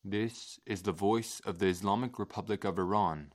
This is the voice of the Islamic Republic of Iran.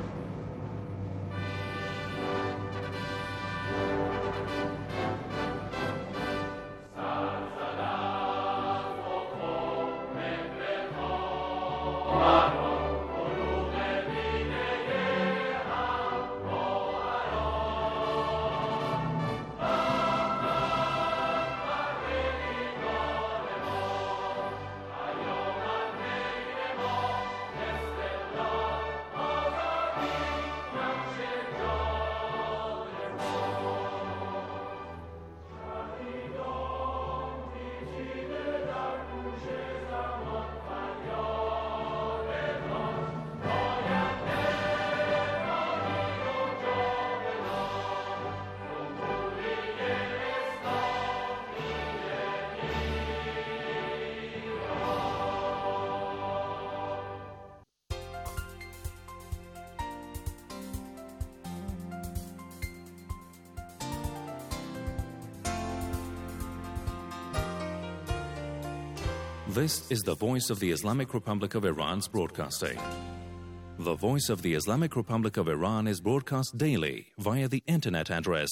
This is the Voice of the Islamic Republic of Iran's broadcasting. The Voice of the Islamic Republic of Iran is broadcast daily via the internet address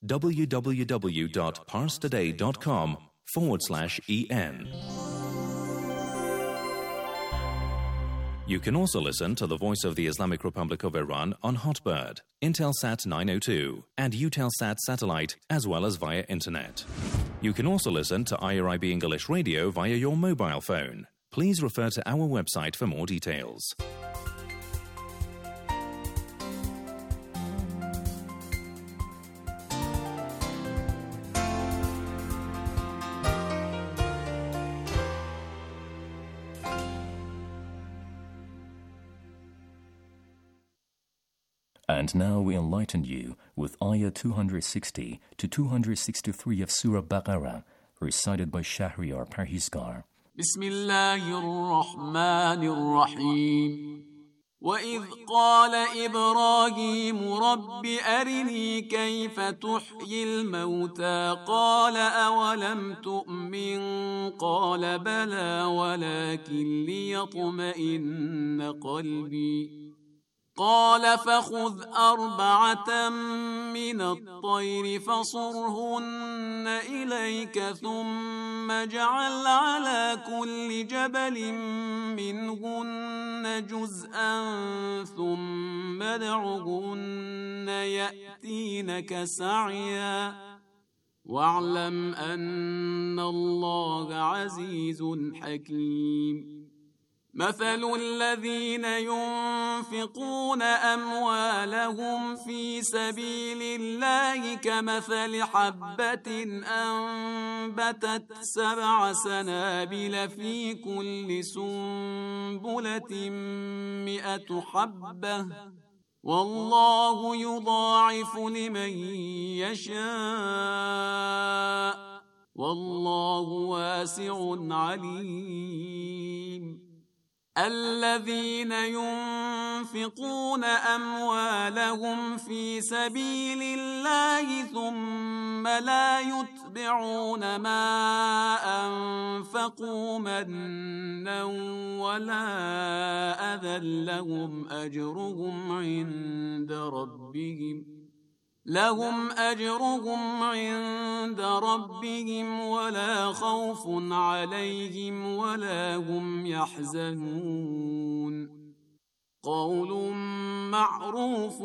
www.parstoday.com/en. You can also listen to the Voice of the Islamic Republic of Iran on Hotbird, Intelsat 902, and Eutelsat satellite, as well as via internet. You can also listen to IRIB English Radio via your mobile phone. Please refer to our website for more details. And now we enlighten you with Ayah 260 to 263 of Surah Baqarah, recited by Shahriar Parhizgar. Bismillahir-Rahmanir-Rahim. وَإِذْ قَالَ إِبْرَاهِيمُ رَبِّ أَرِنِي كَيْفَ تُحْيِي الْمَوْتَى قَالَ أَوَلَمْ تُؤْمِنْ قَالَ بَلَى وَلَكِنْ لِيَطْمَئِنَّ قَلْبِي قال فخذ 4 من الطير فصرهن إليك ثم اجعل على كل جبل منهن جزءا ثم ادعهن يأتينك سعيا واعلم أن الله عزيز حكيم مثل الذين ينفقون أموالهم في سبيل الله كمثل حبة أنبتت 7 سنابل في كل سنبلة 100 حبة والله يضاعف لمن يشاء والله واسع عليم الذين ينفقون أموالهم في سبيل الله ثم لا يتبعون ما أنفقوا منا ولا أذى لهم أجرهم عند ربهم ولا خوف عليهم ولا هم يحزنون قول معروف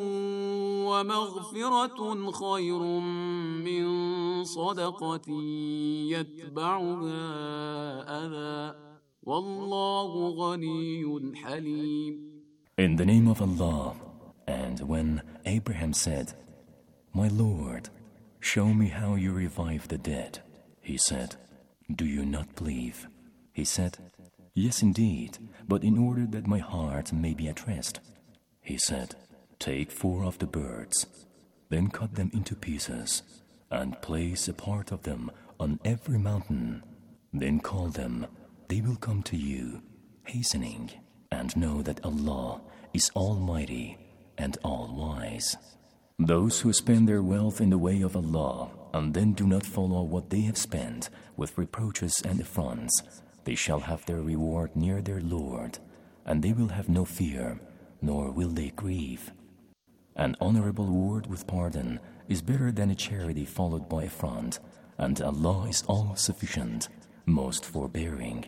ومغفرة خير من صدقة يتبعها أذى والله غني حليم. In the name of Allah, and when Abraham said, My Lord, show me how you revive the dead. He said, Do you not believe? He said, Yes, indeed, but in order that my heart may be at rest. He said, Take 4 of the birds, then cut them into pieces, and place a part of them on every mountain. Then call them, they will come to you, hastening, and know that Allah is Almighty and All-Wise. Those who spend their wealth in the way of Allah and then do not follow what they have spent with reproaches and affronts, They shall have their reward near their Lord, and they will have no fear, nor will they grieve. An honorable word with pardon is better than a charity followed by affront, and Allah is all-sufficient, most forbearing.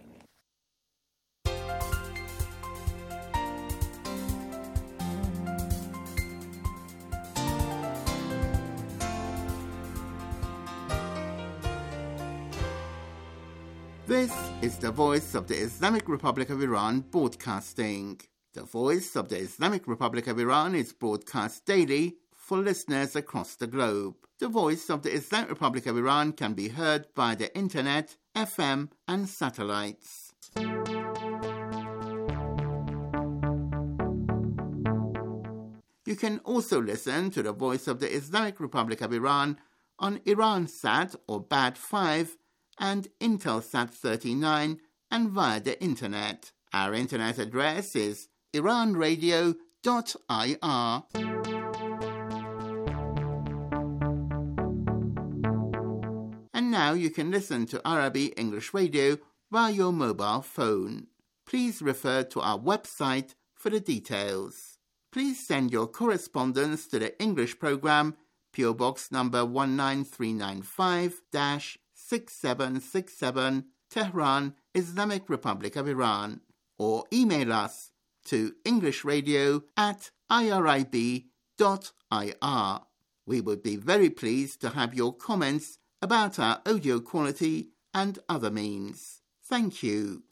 This is the Voice of the Islamic Republic of Iran broadcasting. The Voice of the Islamic Republic of Iran is broadcast daily for listeners across the globe. The Voice of the Islamic Republic of Iran can be heard by the internet, FM and satellites. You can also listen to the Voice of the Islamic Republic of Iran on Iransat or Bad 5 and Intelsat 39 and via the internet. Our internet address is iranradio.ir. And now you can listen to Arabic English radio via your mobile phone. Please refer to our website for the details. Please send your correspondence to the English program, PO Box number 19395-6767, Tehran, Islamic Republic of Iran, or email us to englishradio@irib.ir. We would be very pleased to have your comments about our audio quality and other means. Thank you.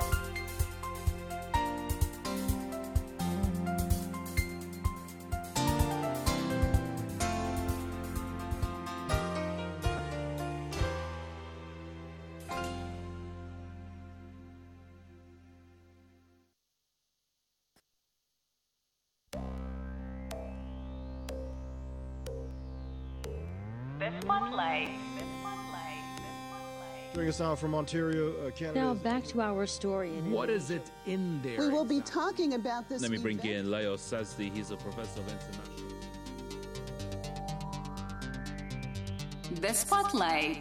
Joining us now from Ontario, Canada. Now back to our story. What is it in there? We will be talking about this. Let me bring in Leo Sazdi. He's a professor of international. The Spotlight.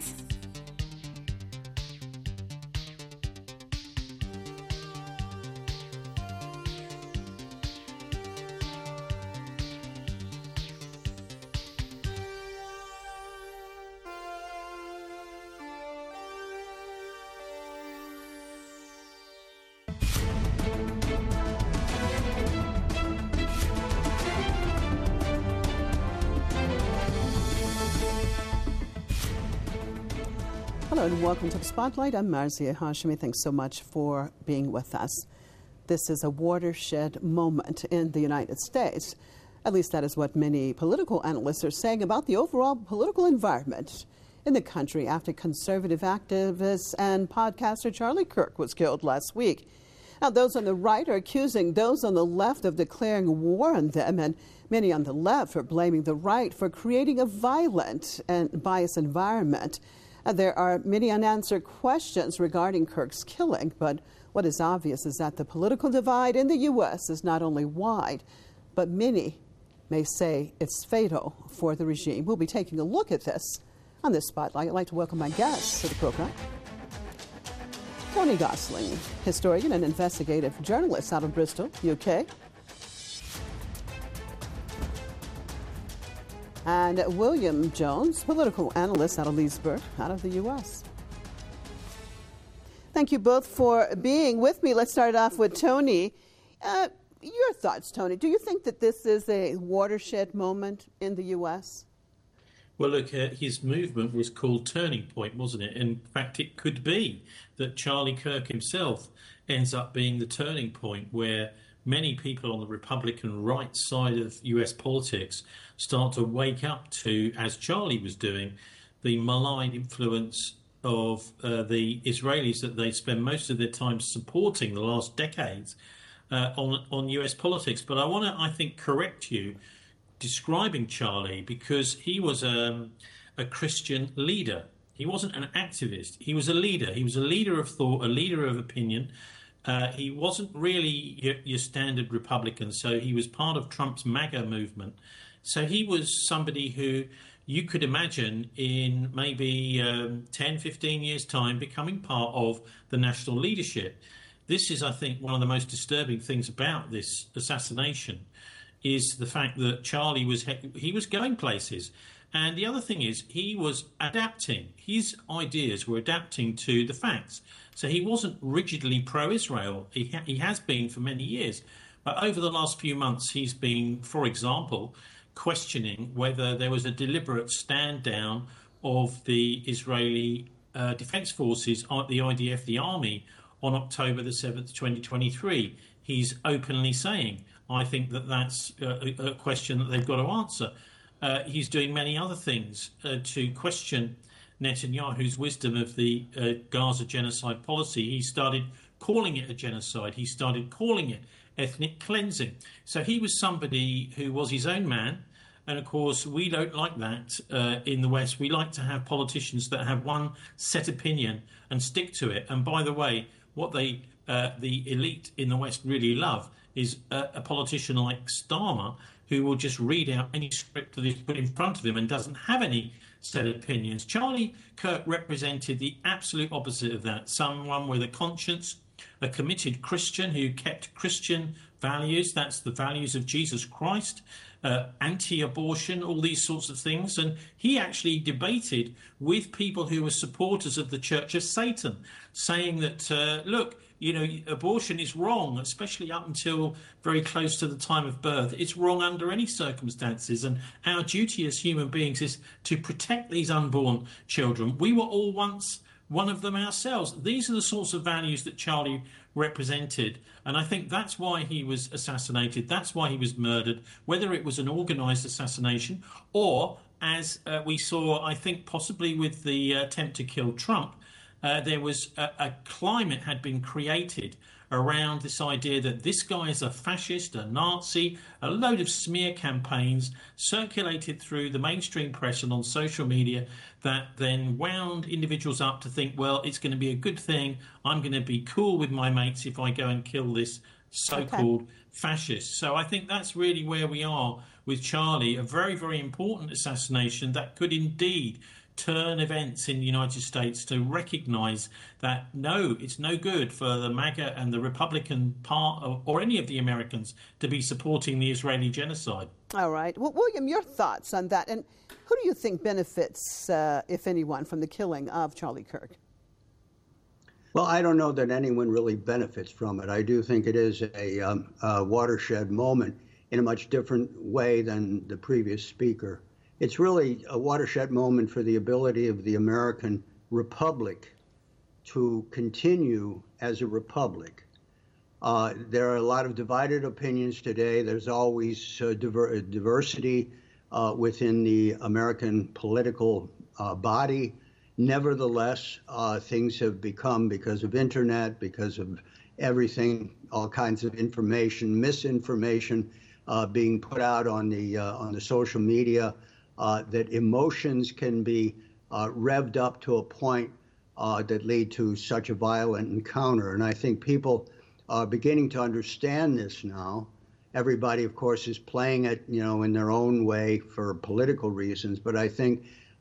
Hello and welcome to the Spotlight. I'm Marzia Hashemi. Thanks so much for being with us. This is a watershed moment in the United States. At least that is what many political analysts are saying about the overall political environment in the country after conservative activist and podcaster Charlie Kirk was killed last week. Now, those on the right are accusing those on the left of declaring war on them, and many on the left are blaming the right for creating a violent and biased environment. There are many unanswered questions regarding Kirk's killing, but what is obvious is that the political divide in the U.S. is not only wide, but many may say it's fatal for the regime. We'll be taking a look at this on this Spotlight. I'd like to welcome my guests to the program. Tony Gosling, historian and investigative journalist out of Bristol, UK. And William Jones, political analyst out of Leesburg, out of the U.S. Thank you both for being with me. Let's start off with Tony. Your thoughts, Tony. Do you think that this is a watershed moment in the U.S.? Well, look, his movement was called Turning Point, wasn't it? In fact, it could be that Charlie Kirk himself ends up being the turning point where many people on the Republican right side of US politics start to wake up to, as Charlie was doing, the malign influence of the Israelis that they spend most of their time supporting the last decades on US politics. But I want to, I think, correct you describing Charlie, because he was a Christian leader. He wasn't an activist. He was a leader. He was a leader of thought, a leader of opinion. He wasn't really your standard Republican, so he was part of Trump's MAGA movement. So he was somebody who you could imagine in maybe 10, 15 years' time becoming part of the national leadership. This is, I think, one of the most disturbing things about this assassination is the fact that Charlie was going places. And the other thing is he was adapting. His ideas were adapting to the facts. So he wasn't rigidly pro-Israel. He has been for many years. But over the last few months, he's been, for example, questioning whether there was a deliberate stand down of the Israeli Defense Forces, the IDF, the army, on October the 7th, 2023. He's openly saying, I think that's a question that they've got to answer. He's doing many other things to question Netanyahu's wisdom of the Gaza genocide policy. He started calling it a genocide. He started calling it ethnic cleansing. So he was somebody who was his own man. And, of course, we don't like that in the West. We like to have politicians that have one set opinion and stick to it. And, by the way, what the elite in the West really love is a politician like Starmer, who will just read out any script that is put in front of him and doesn't have any set opinions. Charlie Kirk represented the absolute opposite of that. Someone with a conscience, a committed Christian who kept Christian values. That's the values of Jesus Christ. Anti-abortion, all these sorts of things. And he actually debated with people who were supporters of the Church of Satan, saying that, look, abortion is wrong, especially up until very close to the time of birth. It's wrong under any circumstances. And our duty as human beings is to protect these unborn children. We were all once one of them ourselves. These are the sorts of values that Charlie represented. And I think that's why he was assassinated. That's why he was murdered, whether it was an organised assassination or, as we saw, I think possibly with the attempt to kill Trump, there was a climate had been created around this idea that this guy is a fascist, a Nazi, a load of smear campaigns circulated through the mainstream press and on social media that then wound individuals up to think, well, it's going to be a good thing. I'm going to be cool with my mates if I go and kill this so-called fascist. So I think that's really where we are with Charlie, a very, very important assassination that could indeed turn events in the United States to recognise that, no, it's no good for the MAGA and the Republican part or any of the Americans to be supporting the Israeli genocide. All right. Well, William, your thoughts on that. And who do you think benefits, if anyone, from the killing of Charlie Kirk? Well, I don't know that anyone really benefits from it. I do think it is a watershed moment in a much different way than the previous speaker. It's really a watershed moment for the ability of the American Republic to continue as a republic. There are a lot of divided opinions today. There's always diversity within the American political body. Nevertheless, things have become, because of internet, because of everything, all kinds of information, misinformation being put out on the social media, that emotions can be revved up to a point that lead to such a violent encounter. And I think people are beginning to understand this now. Everybody, of course, is playing it, in their own way for political reasons. But I think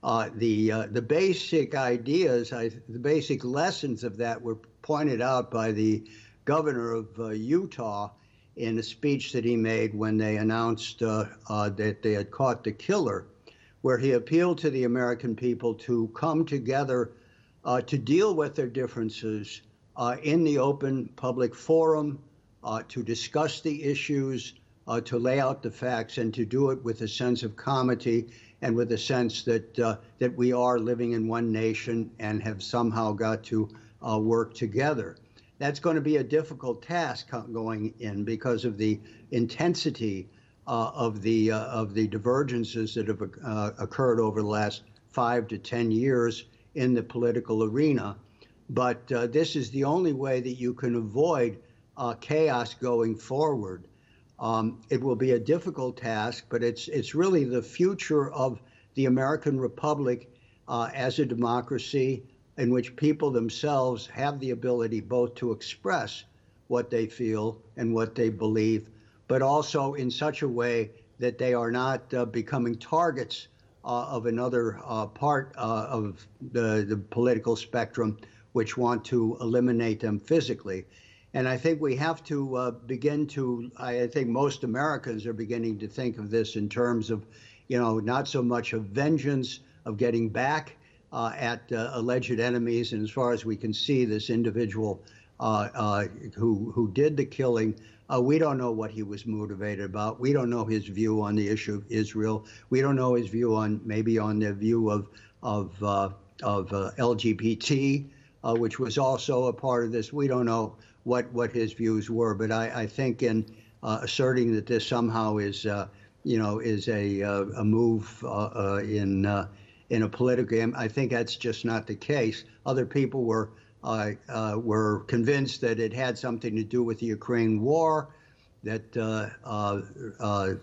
the basic ideas, the basic lessons of that were pointed out by the governor of Utah in a speech that he made when they announced that they had caught the killer, where he appealed to the American people to come together to deal with their differences in the open public forum, to discuss the issues, to lay out the facts, and to do it with a sense of comity and with a sense that we are living in one nation and have somehow got to work together. That's going to be a difficult task going in because of the intensity of the divergences that have occurred over the last 5 to 10 years in the political arena. But this is the only way that you can avoid chaos going forward. It will be a difficult task, but it's really the future of the American Republic as a democracy in which people themselves have the ability both to express what they feel and what they believe, but also in such a way that they are not becoming targets of another part of the political spectrum which want to eliminate them physically. And I think we have to I think most Americans are beginning to think of this in terms of, not so much of vengeance, of getting back at alleged enemies. And as far as we can see, this individual who did the killing, we don't know what he was motivated about. We don't know his view on the issue of Israel. We don't know his view on the view of LGBT, which was also a part of this. We don't know what his views were, but I think in asserting that this somehow is a move in a political game, I think that's just not the case. Other people were convinced that it had something to do with the Ukraine war, that the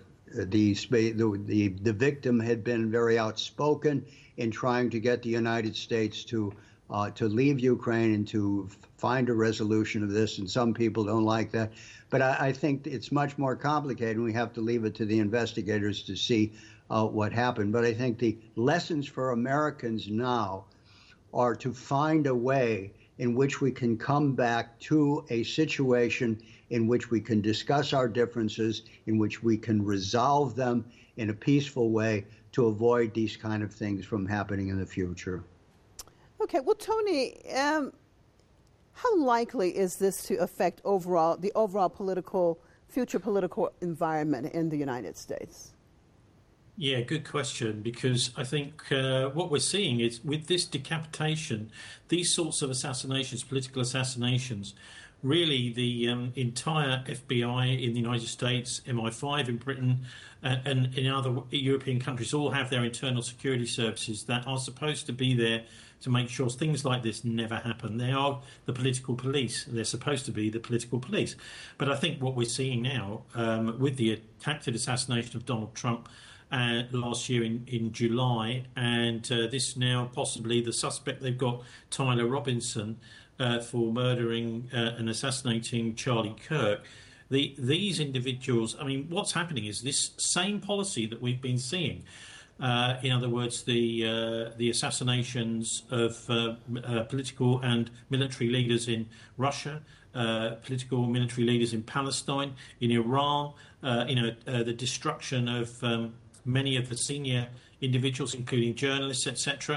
victim had been very outspoken in trying to get the United States to leave Ukraine and to find a resolution of this, and some people don't like that. But I think it's much more complicated, and we have to leave it to the investigators to see what happened. But I think the lessons for Americans now are to find a way in which we can come back to a situation in which we can discuss our differences, in which we can resolve them in a peaceful way to avoid these kind of things from happening in the future. Okay, well, Tony, how likely is this to affect the overall future political environment in the United States? Yeah, good question, because I think what we're seeing is with this decapitation, these sorts of assassinations, political assassinations, really the entire FBI in the United States, MI5 in Britain, and in other European countries all have their internal security services that are supposed to be there to make sure things like this never happen. They are the political police. They're supposed to be the political police. But I think what we're seeing now with the attempted assassination of Donald Trump last year in July, and this now possibly the suspect they've got, Tyler Robinson, for murdering and assassinating Charlie Kirk. These individuals, I mean, what's happening is this same policy that we've been seeing. In other words, the assassinations of political and military leaders in Russia, political and military leaders in Palestine, in Iran, the destruction of many of the senior individuals, including journalists, etc.,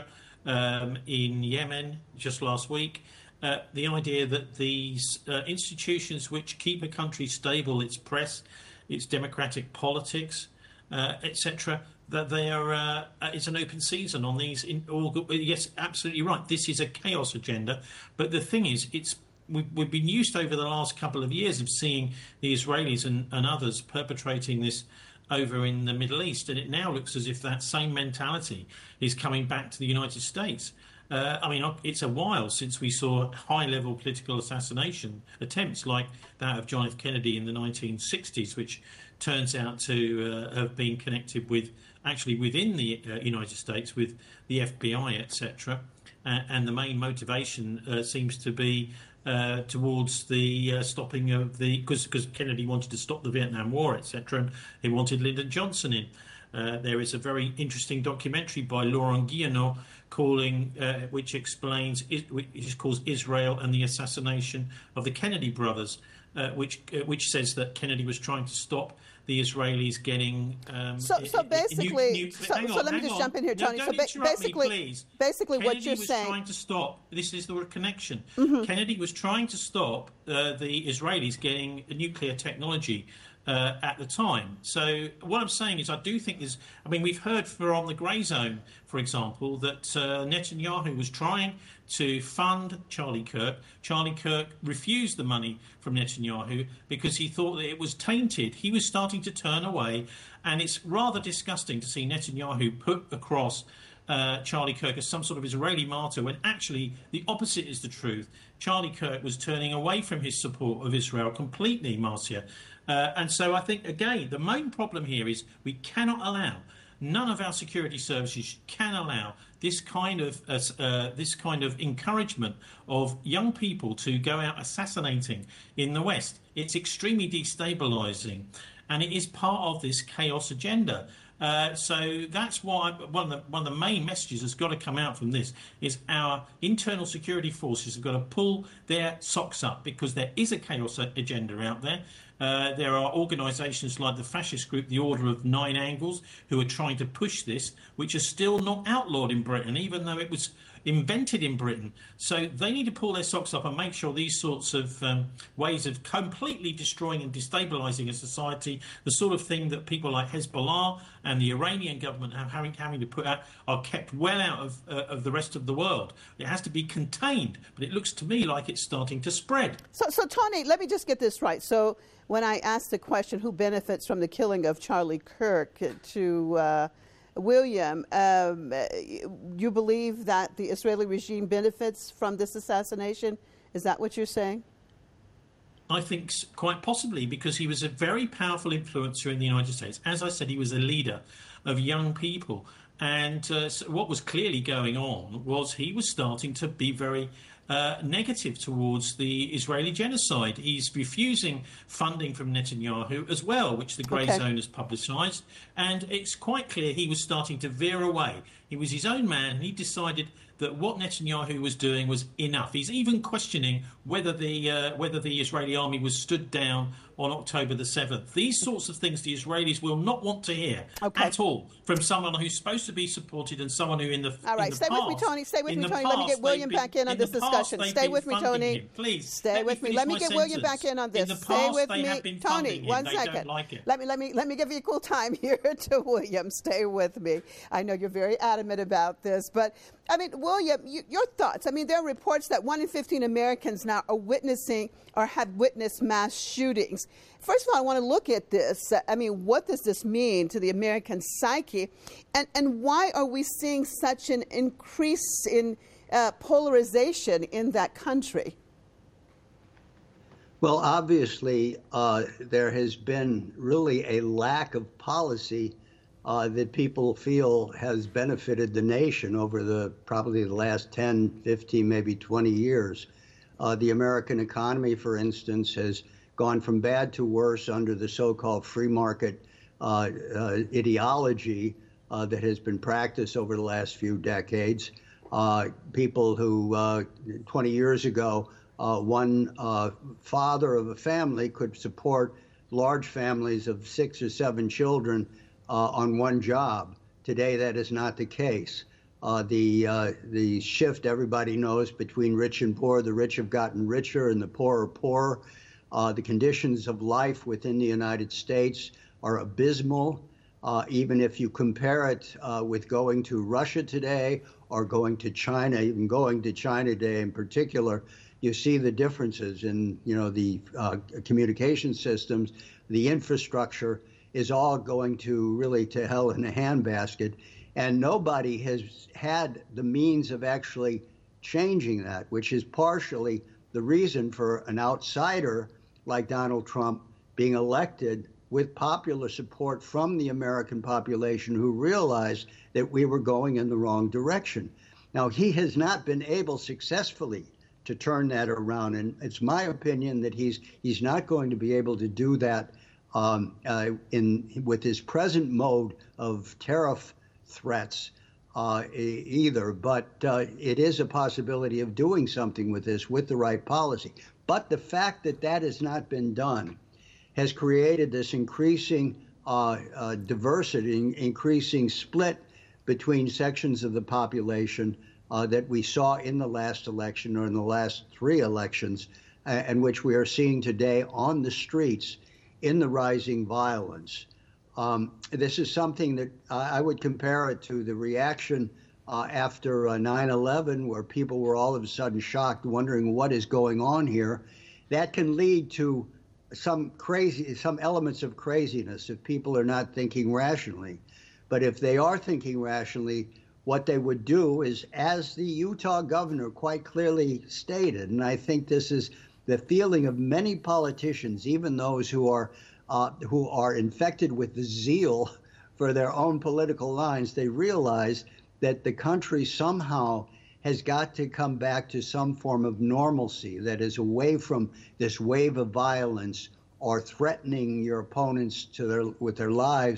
in Yemen just last week. The idea that these institutions which keep a country stable, its press, its democratic politics, etc., that they are it's an open season on these. Yes, absolutely right. This is a chaos agenda, but the thing is, we've been used over the last couple of years of seeing the Israelis and others perpetrating this over in the Middle East, and it now looks as if that same mentality is coming back to the United States. I mean, it's a while since we saw high-level political assassination attempts like that of John F. Kennedy in the 1960s, which turns out to have been connected with, actually within the United States, with the FBI, etc. And the main motivation seems to be towards the stopping of because Kennedy wanted to stop the Vietnam War, etc., and he wanted Lyndon Johnson in. There is a very interesting documentary by Laurent Guillenot which calls Israel and the Assassination of the Kennedy Brothers, which says that Kennedy was trying to stop the Israelis getting. So basically, let me just jump in here, Tony. No, basically, what you're saying. Kennedy was trying to stop. This is the connection. Mm-hmm. Kennedy was trying to stop the Israelis getting nuclear technology at the time. So what I'm saying is, I do think there's. I mean, we've heard on the Grey Zone, for example, that Netanyahu was trying to fund Charlie Kirk. Charlie Kirk refused the money from Netanyahu because he thought that it was tainted. He was starting to turn away, and it's rather disgusting to see Netanyahu put across Charlie Kirk as some sort of Israeli martyr, when actually the opposite is the truth. Charlie Kirk was turning away from his support of Israel completely, Marcia. And so I think, again, the main problem here is we cannot allow, none of our security services can allow this kind of encouragement of young people to go out assassinating in the West. It's extremely destabilising, and it is part of this chaos agenda. So that's why one of the main messages that's got to come out from this is our internal security forces have got to pull their socks up, because there is a chaos agenda out there. There are organisations like the fascist group, the Order of Nine Angles, who are trying to push this, which is still not outlawed in Britain, even though it was invented in Britain. So they need to pull their socks up and make sure these sorts of ways of completely destroying and destabilising a society, the sort of thing that people like Hezbollah and the Iranian government have having to put out, are kept well out of the rest of the world. It has to be contained, but it looks to me like it's starting to spread. So Tony, let me just get this right. So when I asked the question, who benefits from the killing of Charlie Kirk, to William, you believe that the Israeli regime benefits from this assassination? Is that what you're saying? I think quite possibly, because he was a very powerful influencer in the United States. As I said, he was a leader of young people. And so what was clearly going on was he was starting to be very negative towards the Israeli genocide. He's refusing funding from Netanyahu as well, which the Grey Zone has publicised. And it's quite clear he was starting to veer away. He was his own man, and he decided that what Netanyahu was doing was enough. He's even questioning whether the Israeli army was stood down on October the 7th. These sorts of things the Israelis will not want to hear at all from someone who's supposed to be supported and someone who All right, stay with me, Tony. Stay with me, Tony. Let me get William back in on this discussion. Stay with me, Tony. Please. Stay with me. Let me get William back in on this. Stay with me. Tony, 1 second. Let me give you equal time here to William. Stay with me. I know you're very adamant about this, but I mean, William, your thoughts. I mean, there are reports that 1 in 15 Americans now are witnessing or have witnessed mass shootings. First of all, I want to look at this. I mean, what does this mean to the American psyche? And why are we seeing such an increase in polarization in that country? Well, obviously, there has been really a lack of policy that people feel has benefited the nation over probably the last 10, 15, maybe 20 years. The American economy, for instance, has gone from bad to worse under the so-called free market ideology that has been practiced over the last few decades. People who 20 years ago, one father of a family could support large families of 6 or 7 children on one job. Today, that is not the case. The shift everybody knows between rich and poor, the rich have gotten richer and the poor are poorer. The conditions of life within the United States are abysmal. Even if you compare it with going to Russia today or going to China, even going to China today in particular, you see the differences in, the communication systems, the infrastructure is all going to really to hell in a handbasket. And nobody has had the means of actually changing that, which is partially the reason for an outsider like Donald Trump being elected with popular support from the American population who realized that we were going in the wrong direction. Now, he has not been able successfully to turn that around. And it's my opinion that he's not going to be able to do that with his present mode of tariff threats either. But it is a possibility of doing something with this with the right policy. But the fact that that has not been done has created this increasing diversity, increasing split between sections of the population that we saw in the last election or in the last 3 elections, and which we are seeing today on the streets in the rising violence. This is something that I would compare it to the reaction after 9/11, where people were all of a sudden shocked, wondering what is going on here. That can lead to some elements of craziness if people are not thinking rationally. But if they are thinking rationally, what they would do is, as the Utah governor quite clearly stated, and I think this is the feeling of many politicians, even those who are infected with the zeal for their own political lines, they realize that the country somehow has got to come back to some form of normalcy that is away from this wave of violence or threatening your opponents with their lives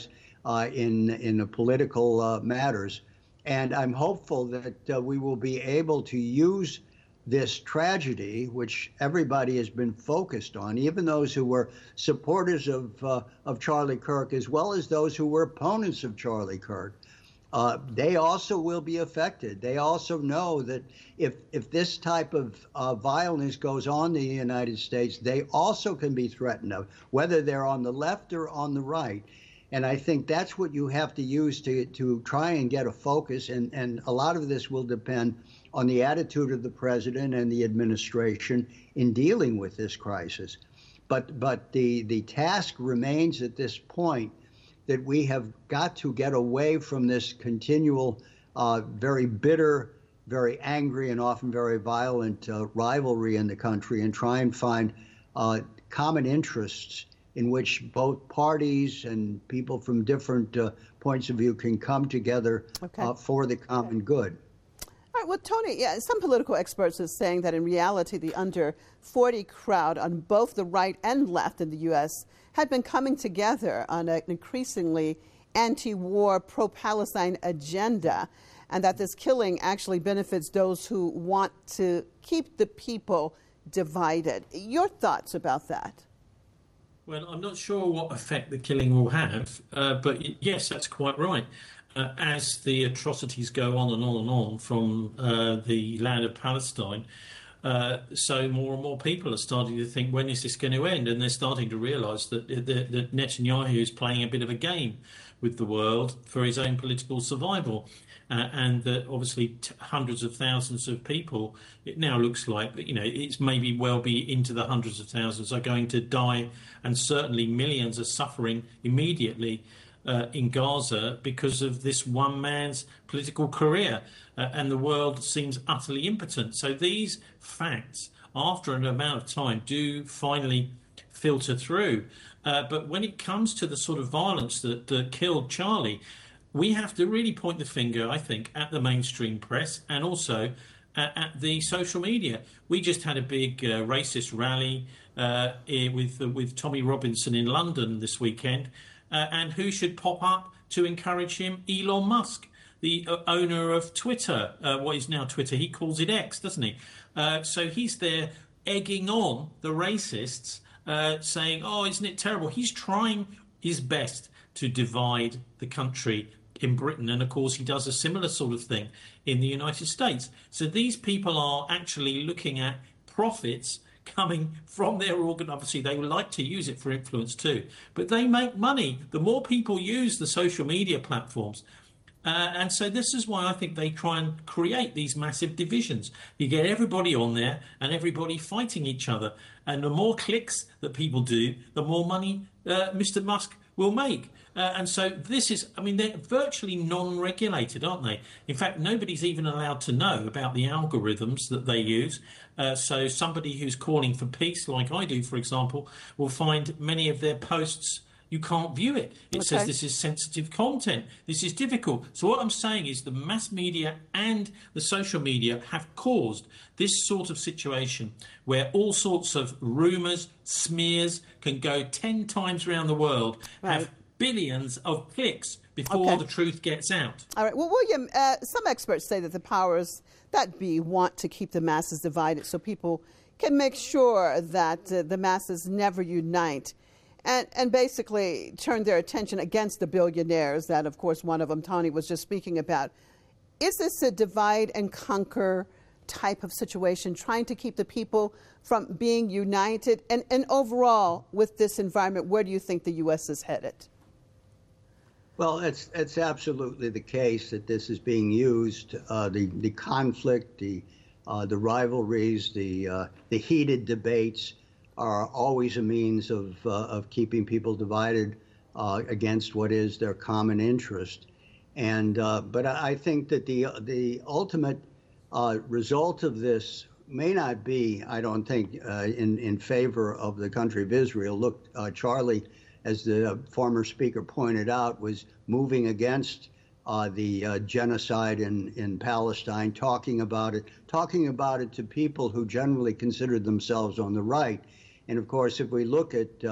in the political matters. And I'm hopeful that we will be able to use this tragedy, which everybody has been focused on, even those who were supporters of Charlie Kirk, as well as those who were opponents of Charlie Kirk. They also will be affected. They also know that if this type of violence goes on in the United States, they also can be threatened of, whether they're on the left or on the right. And I think that's what you have to use to try and get a focus. And a lot of this will depend on the attitude of the president and the administration in dealing with this crisis. But the task remains at this point that we have got to get away from this continual, very bitter, very angry, and often very violent rivalry in the country, and try and find common interests in which both parties and people from different points of view can come together for the common good. All right, well, Tony, some political experts are saying that in reality, the under 40 crowd on both the right and left in the U.S. had been coming together on an increasingly anti-war, pro-Palestine agenda, and that this killing actually benefits those who want to keep the people divided. Your thoughts about that? Well, I'm not sure what effect the killing will have, but yes, that's quite right. As the atrocities go on and on and on from the land of Palestine, so more and more people are starting to think, when is this going to end? And they're starting to realise that Netanyahu is playing a bit of a game with the world for his own political survival. And that obviously hundreds of thousands of people, it now looks like, it's maybe well be into the hundreds of thousands are going to die, and certainly millions are suffering immediately in Gaza because of this one man's political career, and the world seems utterly impotent. So these facts, after an amount of time, do finally filter through. But when it comes to the sort of violence that killed Charlie, we have to really point the finger, I think, at the mainstream press and also at the social media. We just had a big racist rally with Tommy Robinson in London this weekend. And who should pop up to encourage him? Elon Musk, the owner of Twitter, what is now Twitter. He calls it X, doesn't he? So he's there egging on the racists, saying, oh, isn't it terrible? He's trying his best to divide the country in Britain. And, of course, he does a similar sort of thing in the United States. So these people are actually looking at profits coming from their organ. Obviously, they would like to use it for influence too. But they make money. The more people use the social media platforms. And so this is why I think they try and create these massive divisions. You get everybody on there and everybody fighting each other. And the more clicks that people do, the more money Mr. Musk will make. And so this is, they're virtually non-regulated, aren't they? In fact, nobody's even allowed to know about the algorithms that they use. So somebody who's calling for peace, like I do, for example, will find many of their posts, you can't view it. It says this is sensitive content. This is difficult. So what I'm saying is the mass media and the social media have caused this sort of situation where all sorts of rumours, smears can go 10 times around the world, have billions of clicks before the truth gets out. All right. Well, William, some experts say that the powers that be want to keep the masses divided so people can make sure that the masses never unite and basically turn their attention against the billionaires that, of course, one of them, Tony, was just speaking about. Is this a divide and conquer type of situation, trying to keep the people from being united? And overall, with this environment, where do you think the U.S. is headed? Well, it's absolutely the case that this is being used. The conflict, the rivalries, the heated debates are always a means of keeping people divided against what is their common interest. And but I think that the ultimate result of this may not be, I don't think, in favor of the country of Israel. Look, Charlie, as the former speaker pointed out, was moving against the genocide in Palestine, talking about it to people who generally considered themselves on the right. And of course, if we look at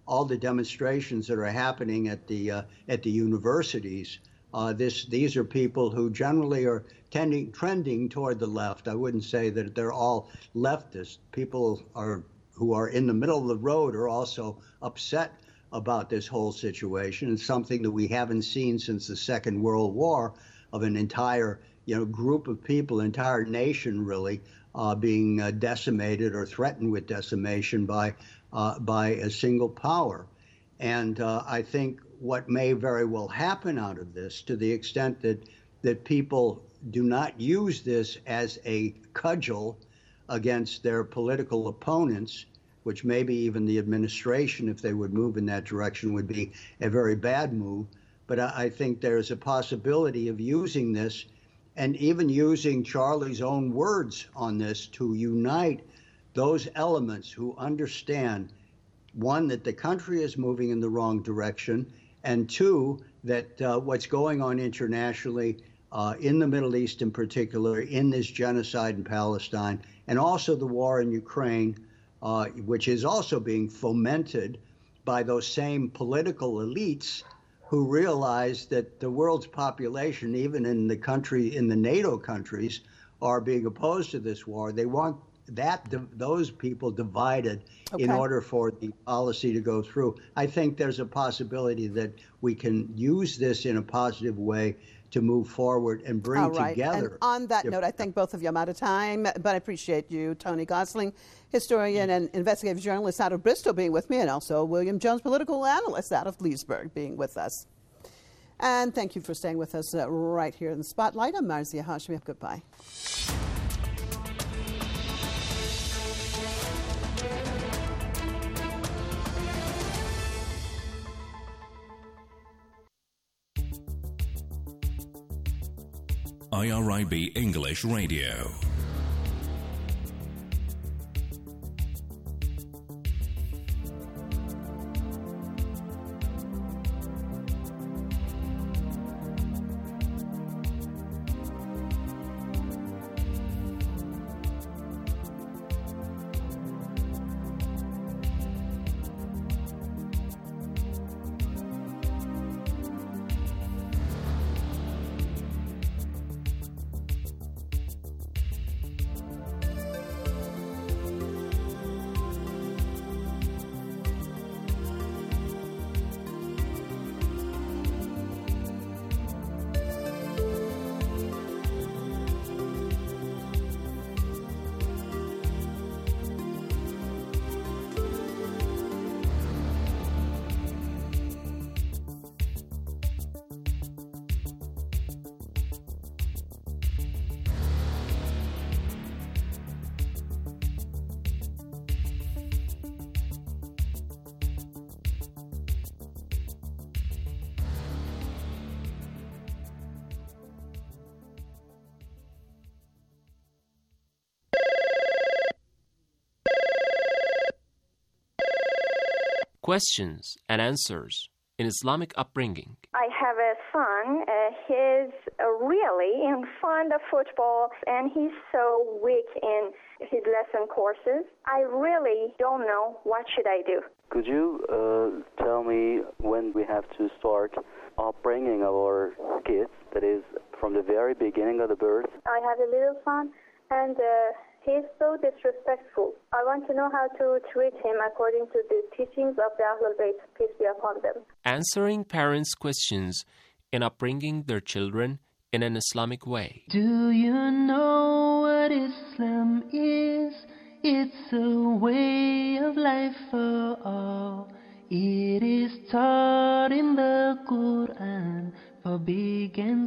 all the demonstrations that are happening at the universities. These are people who generally are trending toward the left. I wouldn't say that they're all leftists. People who are in the middle of the road are also upset about this whole situation. It's something that we haven't seen since the Second World War, of an entire group of people, entire nation really, being decimated or threatened with decimation by a single power. And I think what may very well happen out of this, to the extent that people do not use this as a cudgel against their political opponents, which maybe even the administration, if they would move in that direction, would be a very bad move. But I think there's a possibility of using this, and even using Charlie's own words on this, to unite those elements who understand, one, that the country is moving in the wrong direction, and two, that what's going on internationally, in the Middle East in particular, in this genocide in Palestine, and also the war in Ukraine, which is also being fomented by those same political elites who realize that the world's population, even in the NATO countries, are being opposed to this war. They want those people divided in order for the policy to go through. I think there's a possibility that we can use this in a positive way to move forward and bring together. And on that note, I think both of you, I'm out of time, but I appreciate you, Tony Gosling, historian and investigative journalist out of Bristol, being with me, and also William Jones, political analyst out of Leesburg, being with us. And thank you for staying with us right here in the Spotlight. I'm Marzia Hashmi. Goodbye. IRIB English Radio. Questions and answers in Islamic upbringing. I have a son. He's really fond of football, and he's so weak in his lesson courses. I really don't know what should I do. Could you tell me when we have to start upbringing our kids, that is, from the very beginning of the birth? I have a little son, and he's so disrespectful. I want to know how to treat him according to the teachings of the Ahlul Bayt, peace be upon them. Answering parents' questions in upbringing their children in an Islamic way. Do you know what Islam is? It's a way of life for all. It is taught in the Quran for big and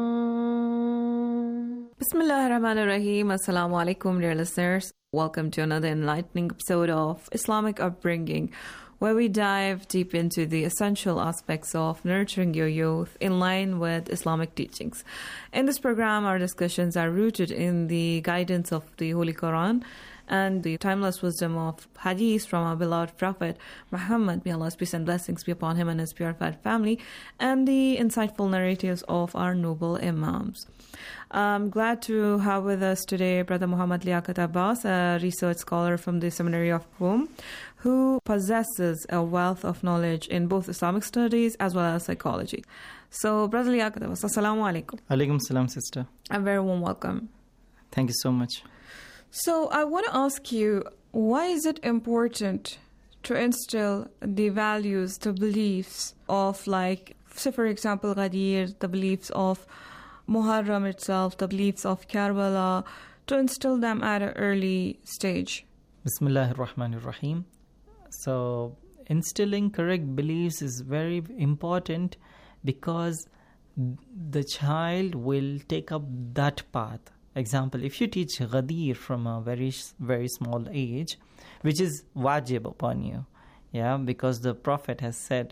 small. Bismillah ar-Rahman ar-Rahim. Assalamu alaikum, dear listeners. Welcome to another enlightening episode of Islamic Upbringing, where we dive deep into the essential aspects of nurturing your youth in line with Islamic teachings. In this program, our discussions are rooted in the guidance of the Holy Quran and the timeless wisdom of hadith from our beloved Prophet Muhammad, may Allah's peace and blessings be upon him and his purified family, and the insightful narratives of our noble Imams. I'm glad to have with us today Brother Muhammad Liaquat Abbas, a research scholar from the Seminary of Qom, who possesses a wealth of knowledge in both Islamic studies as well as psychology. So, Brother Liaquat Abbas, Assalamu alaikum. Alaikum salam, sister. A very warm welcome. Thank you so much. So, I want to ask you, why is it important to instill the values, the beliefs of, like, say for example, Ghadir, the beliefs of Muharram itself, the beliefs of Karbala, to instill them at an early stage? Bismillahir Rahmanir Rahim. So, instilling correct beliefs is very important because the child will take up that path. Example, if you teach Ghadir from a very, very small age, which is wajib upon you, because the Prophet has said,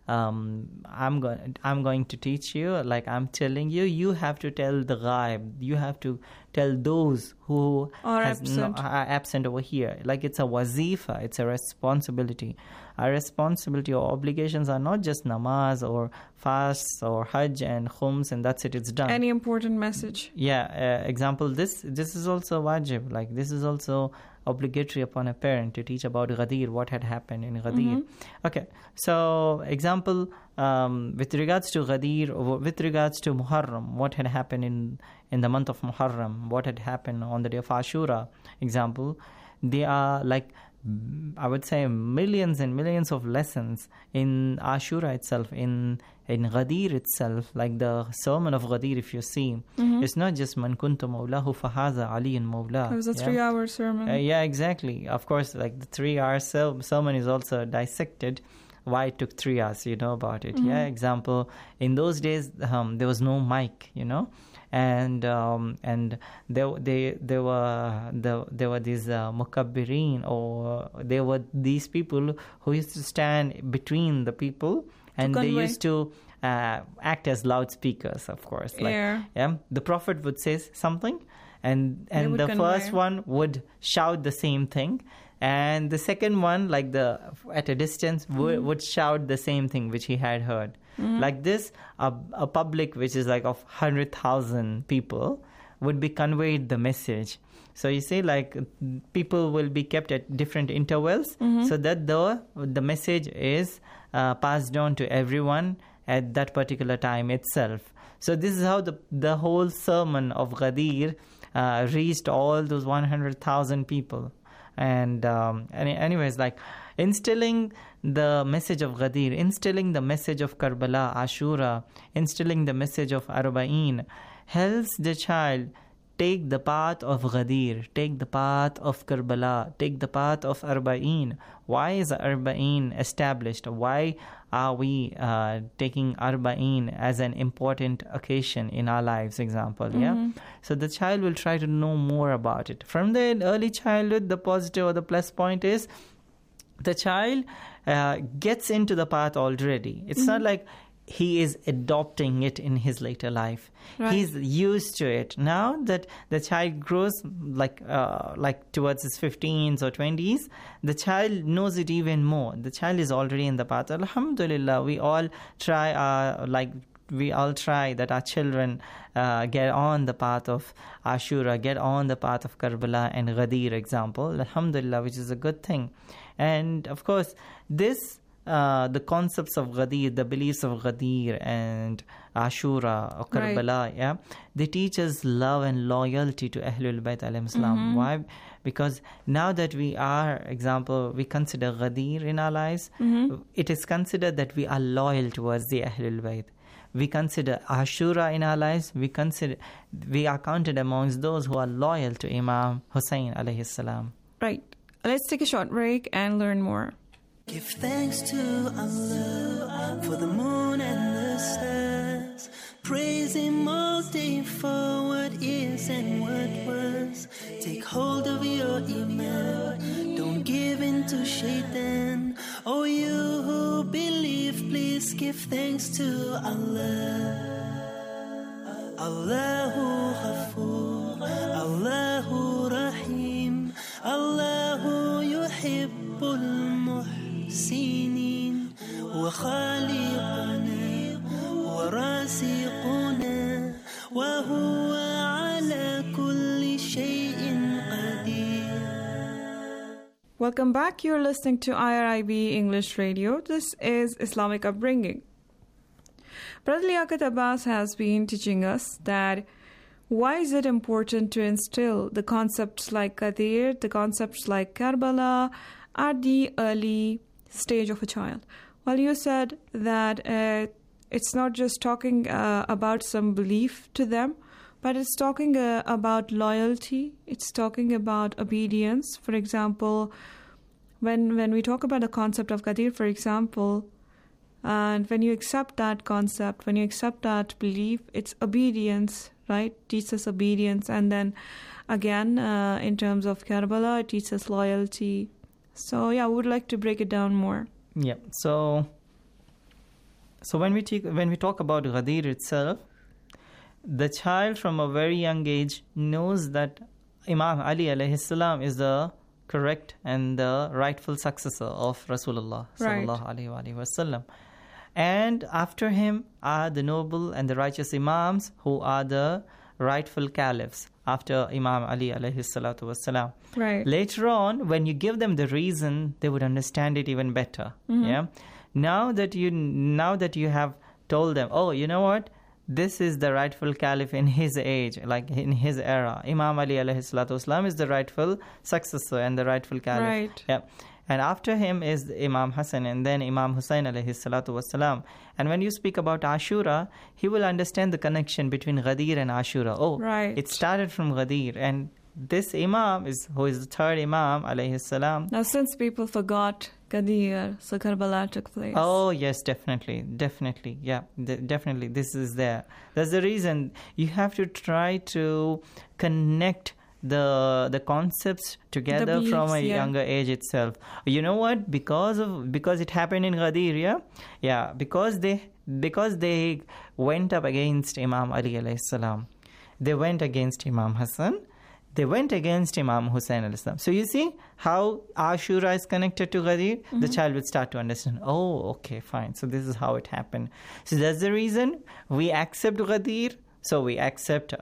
I'm going to teach you, like I'm telling you, you have to tell the ghaib, you have to tell those who are absent over here. Like it's a wazifa, it's a responsibility. Our responsibility or obligations are not just namaz or fasts or hajj and khums and that's it, it's done. Any important message? Example, this is also wajib, like this is also obligatory upon a parent to teach about Ghadir, what had happened in Ghadir. Okay, so example, with regards to Ghadir, with regards to Muharram, what had happened in the month of Muharram, what had happened on the day of Ashura, example, they are like, I would say, millions and millions of lessons in Ashura itself, in Ghadir itself, like the sermon of Ghadir, if you see, it's not just Man kuntu mawlahu fahaza aliyin mawla. It was a 3-hour sermon. Exactly. Of course, like the 3-hour sermon is also dissected. Why it took 3 hours, you know about it. Example, in those days, there was no mic, and there were these mukabbirin, or there were these people who used to stand between the people, and they used to act as loudspeakers, of course. The Prophet would say something, and the first one would shout the same thing, and the second one, like at a distance, would shout the same thing which he had heard. Like this, a public which is like of 100,000 people would be conveyed the message. So you see, like people will be kept at different intervals, so that the message is passed on to everyone at that particular time itself. So this is how the whole sermon of Ghadir reached all those 100,000 people. And anyways, like instilling the message of Ghadir, instilling the message of Karbala, Ashura, instilling the message of Arba'in helps the child take the path of Ghadir, take the path of Karbala, take the path of Arba'in. Why is Arba'in established? Why are we taking Arba'in as an important occasion in our lives, example, So the child will try to know more about it. From the early childhood, the positive or the plus point is the child gets into the path already. It's not like he is adopting it in his later life. Right. He's used to it. Now that the child grows like towards his 15s or 20s, the child knows it even more. The child is already in the path. Alhamdulillah, we all try that our children get on the path of Ashura, get on the path of Karbala and Ghadir, example. Alhamdulillah, which is a good thing. And of course, this the concepts of Ghadir, the beliefs of Ghadir and Ashura or Karbala, they teach us love and loyalty to Ahlul Bayt alayhim salam. Why? Because now that we consider Ghadir in our lives, it is considered that we are loyal towards the Ahlul Bayt. We consider Ashura in our lives, we are counted amongst those who are loyal to Imam Hussain alayhi salam. Right. Let's take a short break and learn more. Give thanks to Allah for the moon and the stars. Praise Him all day for what is and what was. Take hold of your Iman, don't give in to Shaitan. Oh, you who believe, please give thanks to Allah. Allahu Ghafoor, Allahu Rahim, Allah محب المحسنين وخالقنا ورازقنا وهو على كل شيء قدير. Welcome back. You're listening to IRIB English Radio. This is Islamic Upbringing. Brother Liaquat Abbas has been teaching us that why is it important to instill the concepts like Ghadir, the concepts like Karbala at the early stage of a child. Well, you said that it's not just talking about some belief to them, but it's talking about loyalty. It's talking about obedience. For example, when we talk about the concept of Ghadir, for example, and when you accept that concept, when you accept that belief, it's obedience, right? It teaches obedience. And then again, in terms of Karbala, it teaches loyalty. So yeah, I would like to break it down more. Yeah. So when we talk about Ghadir itself, the child from a very young age knows that Imam Ali alayhi salam is the correct and the rightful successor of Rasulullah sallallahu alaihi wasallam. And after him are the noble and the righteous Imams who are the rightful caliphs after Imam Ali alayhi salatu wasalam. Right. Later on, when you give them the reason, they would understand it even better. Mm-hmm. Yeah. Now that you have told them, oh, you know what? This is the rightful caliph in his age, like in his era. Imam Ali alayhi salatu wasalam is the rightful successor and the rightful caliph. Right. Yeah. And after him is Imam Hassan and then Imam Hussain alayhi salatu wasalam. And when you speak about Ashura, he will understand the connection between Ghadir and Ashura. Oh, right. It started from Ghadir. And this Imam who is the third Imam alayhi salam. Now, since people forgot Ghadir, so Karbala took place. Oh, yes, definitely. Yeah, definitely. This is there. That's the reason you have to try to connect the concepts together beliefs, from a younger age itself. You know what? Because it happened in Ghadir, because they went up against Imam Ali alayhi salam. They went against Imam Hassan. They went against Imam Hussain alayhi salam. So you see how Ashura is connected to Ghadir? Mm-hmm. The child would start to understand, oh, okay, fine. So this is how it happened. So that's the reason we accept Ghadir. So we accept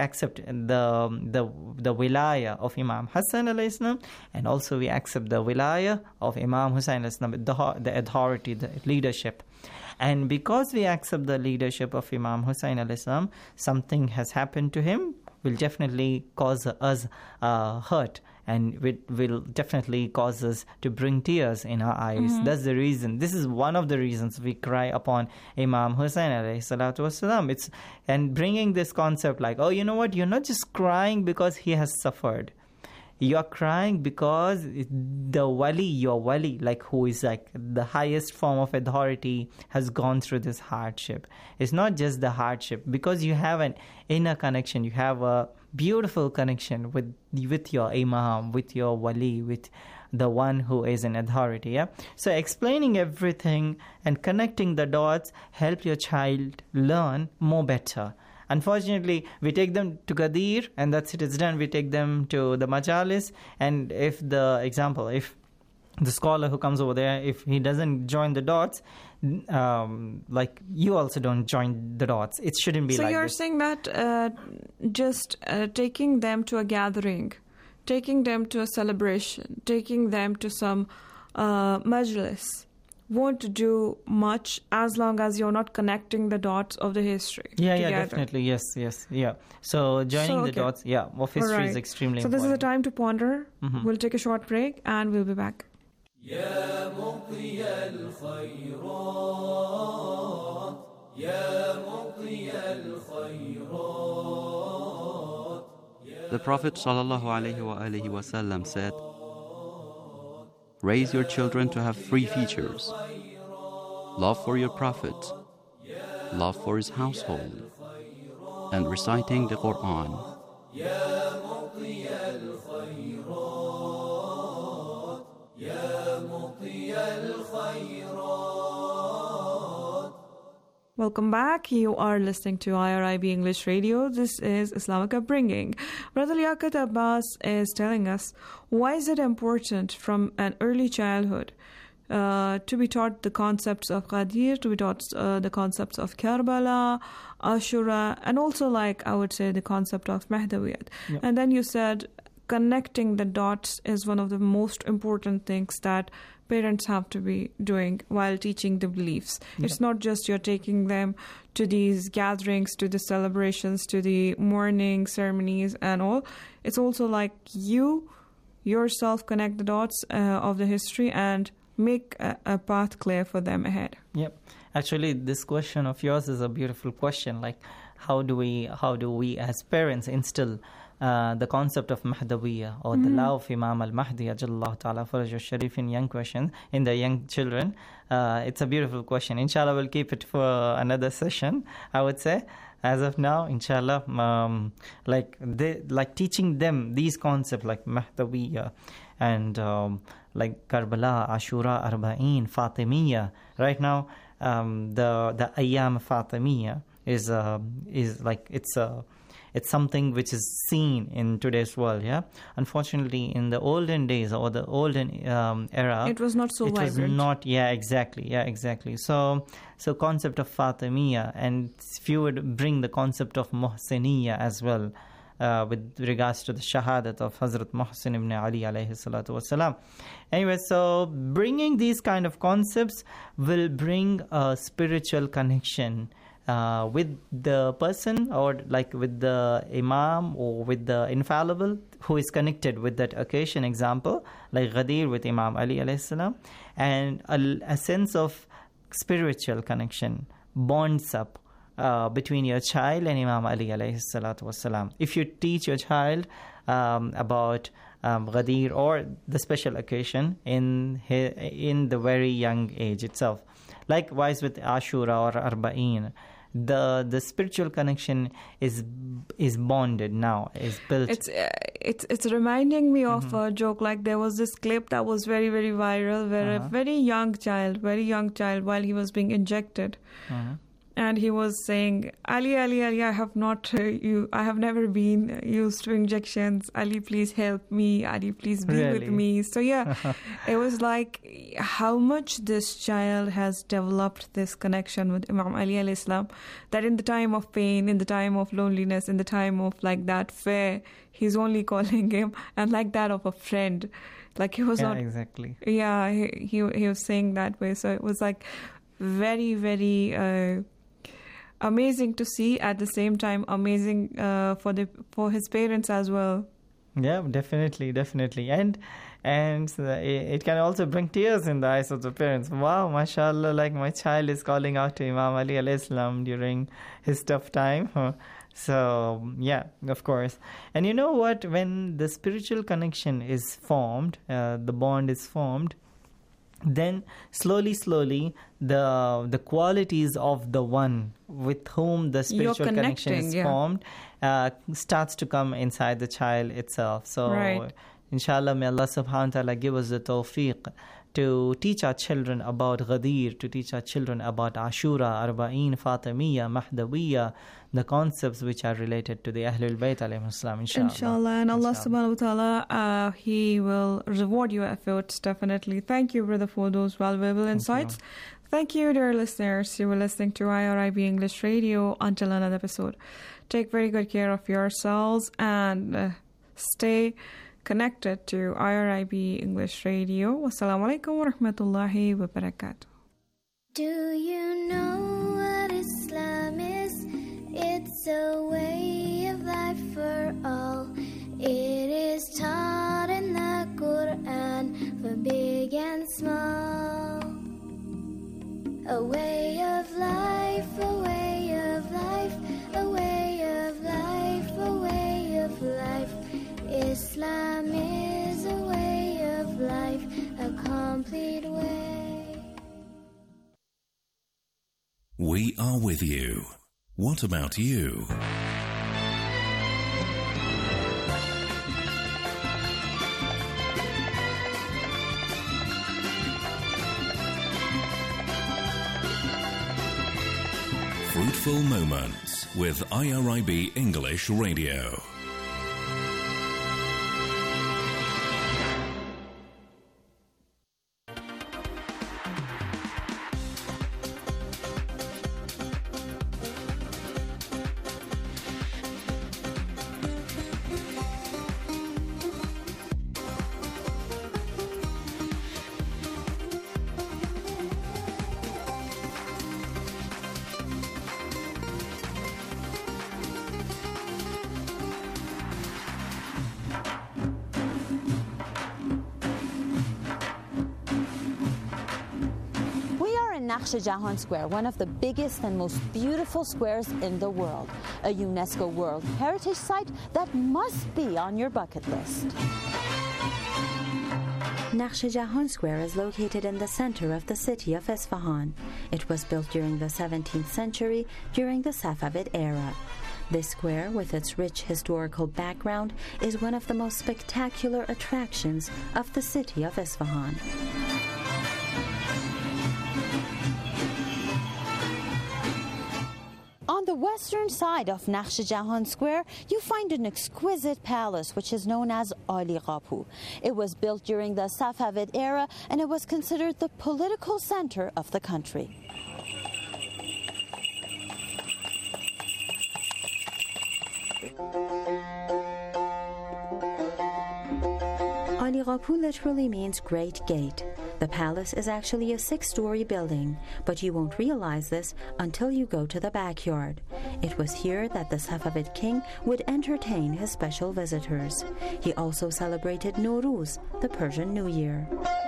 the wilaya of Imam Hassan alayhi salam, and also we accept the wilaya of Imam Hussain alayhi salam, the authority, the leadership. And because we accept the leadership of Imam Hussain alayhi salam, something has happened to him will definitely cause us hurt, and it will definitely cause us to bring tears in our eyes. Mm-hmm. That's the reason. This is one of the reasons we cry upon Imam Hussain alayhi salatu wasalam. And bringing this concept like, oh, you know what? You're not just crying because he has suffered. You're crying because your wali, like who is like the highest form of authority, has gone through this hardship. It's not just the hardship, because you have an inner connection. You have a beautiful connection with your imam, with your wali, with the one who is an authority. Yeah. So explaining everything and connecting the dots help your child learn more better. Unfortunately, we take them to Ghadir and that's it, it's done. We take them to the majalis, and if the scholar who comes over there, if he doesn't join the dots, like you also don't join the dots. It shouldn't be like this. So you're saying that just taking them to a gathering, taking them to a celebration, taking them to some majlis won't do much as long as you're not connecting the dots of the history together. Yeah, definitely. Yes. Yeah. So joining the dots, of history is extremely important. So this is the time to ponder. Mm-hmm. We'll take a short break and we'll be back. يا مقضي الخيرات يا مقضي الخيرات. The Prophet ﷺ said, raise your children to have three features: love for your Prophet, love for his household, and reciting the Quran. Welcome back. You are listening to IRIB English Radio. This is Islamic Upbringing. Brother Liaquat Abbas is telling us, why is it important from an early childhood to be taught the concepts of Ghadir, to be taught the concepts of Karbala, Ashura, and also, like I would say, the concept of Mahdawiyat. Yep. And then you said connecting the dots is one of the most important things that parents have to be doing while teaching the beliefs. Yep. It's not just you're taking them to these gatherings, to the celebrations, to the mourning ceremonies and all. It's also like you yourself connect the dots of the history and make a path clear for them ahead. Yep. Actually, this question of yours is a beautiful question. Like, how do we as parents instill the concept of Mahdawiyya or the love of Imam al-Mahdi Ajallahu Ta'ala Faraj al-Sharif in the young children? It's a beautiful question. Inshallah, we'll keep it for another session, I would say. As of now, inshallah, like teaching them these concepts like Mahdawiyya and like Karbala, Ashura, Arba'in, Fatimiyya. Right now, the Ayyam Fatimiyya is like it's something which is seen in today's world. Yeah, unfortunately, in the olden days or the olden era, it was not so vibrant. It was not. Yeah, exactly. So concept of Fatimiyya, and if you would bring the concept of Muhsiniyya as well. With regards to the shahadat of Hazrat Muhsin ibn Ali alayhi salatu wasalam. Anyway, so bringing these kind of concepts will bring a spiritual connection with the person, or like with the imam or with the infallible who is connected with that occasion. Example, like Ghadir with Imam Ali alayhi salam, and a sense of spiritual connection bonds up between your child and Imam Ali alayhi salatu wasalam. If you teach your child about Ghadir or the special occasion in the very young age itself, likewise with Ashura or Arba'in, the spiritual connection is bonded now, is built. It's reminding me of a joke. Like there was this clip that was very, very viral where a very young child, while he was being injected. And he was saying, Ali, I have never been used to injections. Ali, please help me. Ali, please be with me. So yeah, it was like how much this child has developed this connection with Imam Ali alayhi salam, that in the time of pain, in the time of loneliness, in the time of like that fear, he's only calling him, and like that of a friend. Like he was not exactly. Yeah, he was saying that way. So it was like very, very amazing to see, at the same time amazing for his parents as well. Yeah, definitely, and it can also bring tears in the eyes of the parents. Wow, mashallah, like my child is calling out to Imam Ali alayhi salam during his tough time. So yeah, of course. And you know what, when the spiritual connection is formed, the bond is formed, then slowly the qualities of the one with whom the spiritual connection is formed starts to come inside the child itself. So inshallah, may Allah subhanahu wa ta'ala give us the tawfiq to teach our children about Ghadir, to teach our children about Ashura, Arba'in, Fatimiyya, Mahdawiyya, the concepts which are related to the Ahlul Bayt alayhim salam, inshallah. And Allah subhanahu wa ta'ala, He will reward your efforts, definitely. Thank you, brother, for those valuable insights. Thank you, dear listeners. You were listening to IRIB English Radio. Until another episode, take very good care of yourselves and stay connected to IRIB English Radio. Wassalamu alaikum wa rahmatullahi wa barakatuh. Do you know what Islam is? It's a way of life for all. It is taught in the Quran for big and small. A way of life, a way of life, a way of life, a way of life. Islam is a way of life, a complete way. We are with you. What about you? Fruitful Moments with IRIB English Radio. Nakhshe Jahan Square, one of the biggest and most beautiful squares in the world, a UNESCO World Heritage Site that must be on your bucket list. Nakhshe Jahan Square is located in the center of the city of Isfahan. It was built during the 17th century during the Safavid era. This square, with its rich historical background, is one of the most spectacular attractions of the city of Isfahan. On the western side of Nakhshe Jahan Square, you find an exquisite palace which is known as Ali Qapu. It was built during the Safavid era and it was considered the political center of the country. Ali Qapu literally means Great Gate. The palace is actually a 6-story building, but you won't realize this until you go to the backyard. It was here that the Safavid king would entertain his special visitors. He also celebrated Nowruz, the Persian New Year.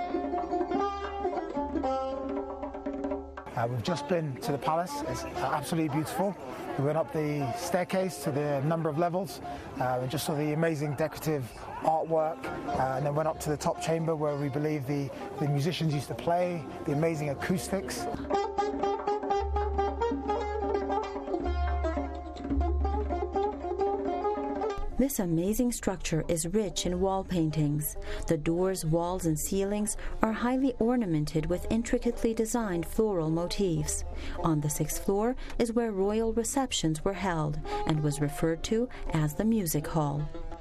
We've just been to the palace. It's absolutely beautiful. We went up the staircase to the number of levels and just saw the amazing decorative artwork, and then went up to the top chamber where we believe the musicians used to play, the amazing acoustics. This amazing structure is rich in wall paintings. The doors, walls, and ceilings are highly ornamented with intricately designed floral motifs. On the 6th floor is where royal receptions were held and was referred to as the music hall.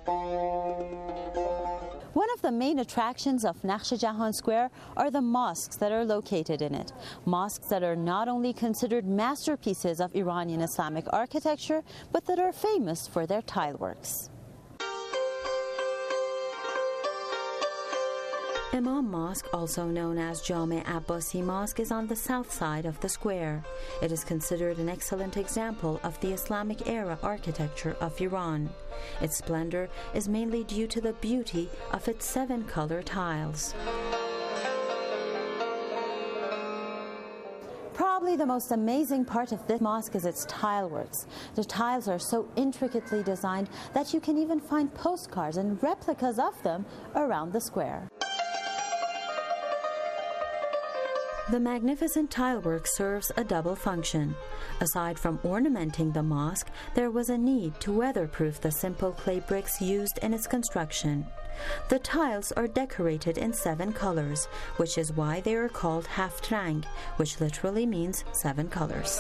One of the main attractions of Nakhshe Jahan Square are the mosques that are located in it. Mosques that are not only considered masterpieces of Iranian Islamic architecture, but that are famous for their tileworks. Imam Mosque, also known as Jame Abbasi Mosque, is on the south side of the square. It is considered an excellent example of the Islamic era architecture of Iran. Its splendor is mainly due to the beauty of its 7-color tiles. Probably the most amazing part of this mosque is its tileworks. The tiles are so intricately designed that you can even find postcards and replicas of them around the square. The magnificent tilework serves a double function. Aside from ornamenting the mosque, there was a need to weatherproof the simple clay bricks used in its construction. The tiles are decorated in 7 colors, which is why they are called Haftrang, which literally means 7 colors.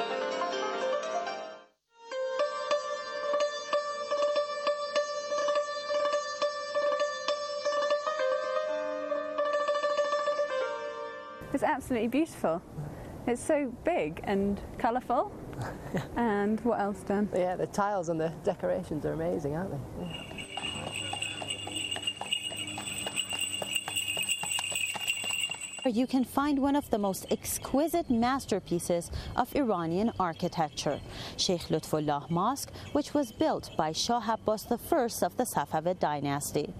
It's absolutely beautiful. It's so big and colourful. And what else, Dan? Yeah, the tiles and the decorations are amazing, aren't they? Yeah. You can find one of the most exquisite masterpieces of Iranian architecture, Sheikh Lutfullah Mosque, which was built by Shah Abbas I of the Safavid dynasty.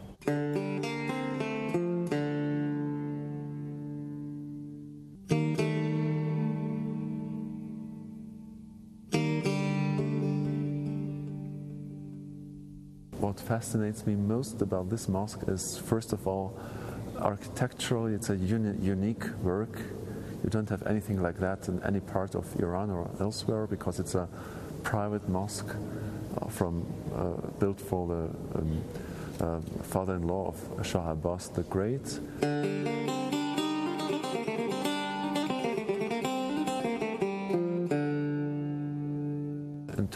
What fascinates me most about this mosque is, first of all, architecturally it's a unique work. You don't have anything like that in any part of Iran or elsewhere, because it's a private mosque built for the father-in-law of Shah Abbas the Great.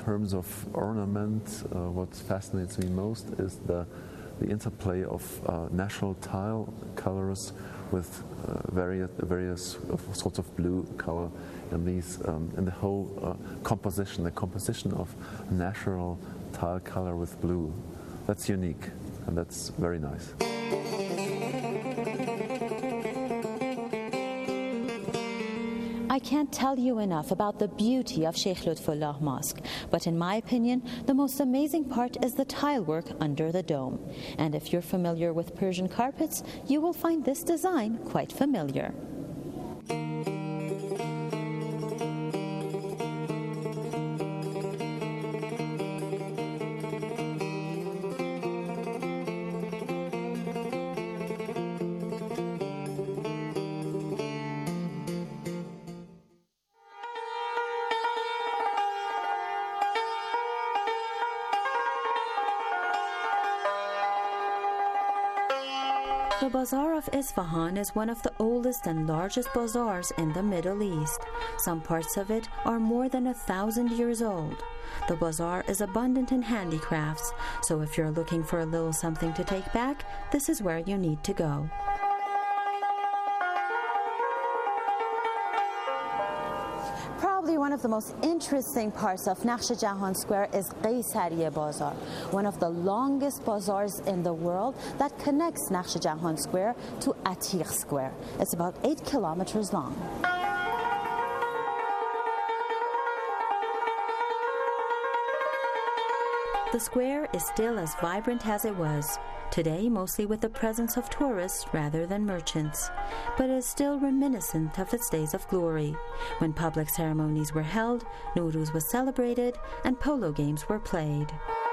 terms of ornament, what fascinates me most is the interplay of natural tile colors with various sorts of blue color in these in the whole composition. The composition of natural tile color with blue. That's unique, and that's very nice. I can't tell you enough about the beauty of Sheikh Lutfullah Mosque, but in my opinion, the most amazing part is the tile work under the dome. And if you're familiar with Persian carpets, you will find this design quite familiar. The Bazaar of Isfahan is one of the oldest and largest bazaars in the Middle East. Some parts of it are more than 1,000 years old. The bazaar is abundant in handicrafts, so if you're looking for a little something to take back, this is where you need to go. Probably one of the most interesting parts of Nakhsh Jahan Square is Qaysariya Bazaar, one of the longest bazaars in the world that connects Nakhsh Jahan Square to Atiq Square. It's about 8 kilometers long. The square is still as vibrant as it was, today mostly with the presence of tourists rather than merchants, but it is still reminiscent of its days of glory, when public ceremonies were held, Nowruz was celebrated, and polo games were played.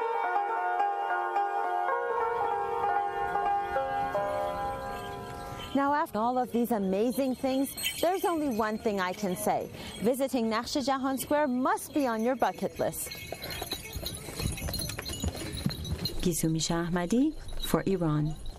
Now, after all of these amazing things, there's only one thing I can say. Visiting Nakhsh Jahan Square must be on your bucket list. Gisumi Shah Ahmadi for Iran.